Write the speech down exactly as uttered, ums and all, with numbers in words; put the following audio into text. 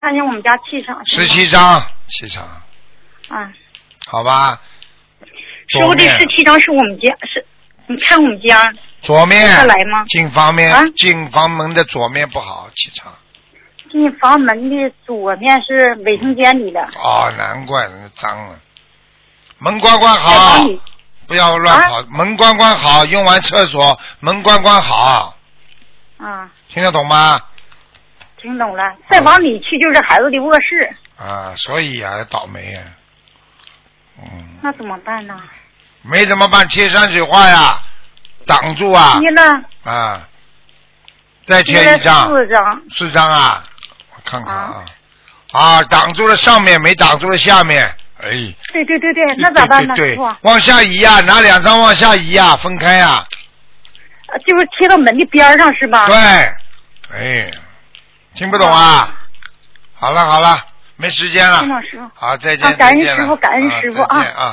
看见我们家气场。 十七张气场。 啊。 好吧。 师傅，这十七张是我们家是？你看我们家。 左面。 再来吗？ 进房面， 啊、 进房门的左面不好气场。 进房门的左面是卫生间里的。 哦，难怪那脏了。门关关好，不要乱跑。啊、门关关好，用完厕所门关关好。 啊。 听得懂吗？ 听懂了。再往里去就是孩子的卧室。 啊，所以啊，倒霉啊。嗯。 那怎么办呢？ 没怎么办，贴山水画呀，挡住啊。 贴了。 啊。再贴一张。 四张。 四张啊，我看看啊。啊, 啊，挡住了上面，没挡住了下面。哎。 对对对对，那咋办呢？ 对对对，往下移呀、啊，拿两张往下移呀、啊，分开呀、啊。 就是贴到门的边上是吧？ 对。哎，听不懂啊？啊好了好了，没时间了。 听懂师傅。 好，再见。 啊，感恩师傅，感恩师傅啊。 啊